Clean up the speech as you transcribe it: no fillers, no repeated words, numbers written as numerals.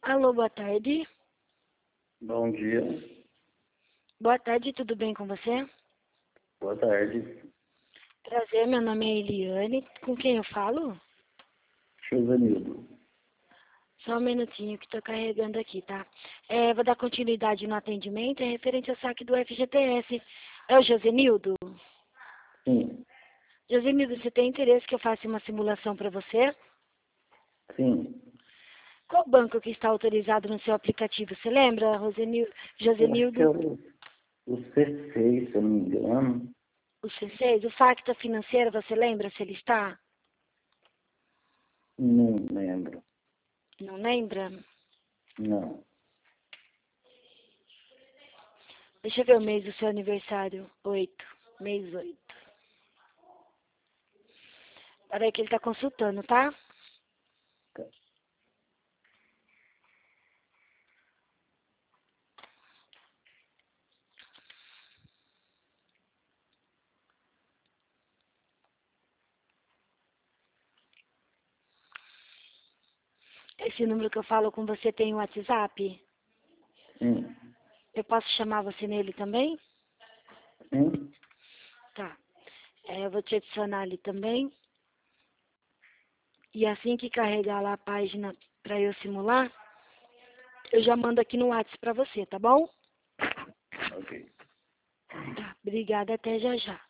Alô, boa tarde. Bom dia. Boa tarde, tudo bem com você? Boa tarde. Prazer, meu nome é Eliane. Com quem eu falo? Josenildo. Só um minutinho que estou carregando aqui, tá? Vou dar continuidade no atendimento, é referente ao saque do FGTS. É o Josenildo? Sim. Josenildo, você tem interesse que eu faça uma simulação para você? Sim. Qual banco que está autorizado no seu aplicativo? Você lembra, Eu acho que é Josenildo? o C6, se eu não me engano. O C6? O Facta Financeira, você lembra se ele está? Não lembro. Não lembra? Não. Deixa eu ver o mês do seu aniversário. 8. Mês 8. Peraí que ele tá consultando, tá? Esse número que eu falo com você tem o WhatsApp? Sim. Eu posso chamar você nele também? Sim. Tá. Eu vou te adicionar ali também. E assim que carregar lá a página pra eu simular, eu já mando aqui no WhatsApp pra você, tá bom? Ok. Tá. Obrigada, até já já.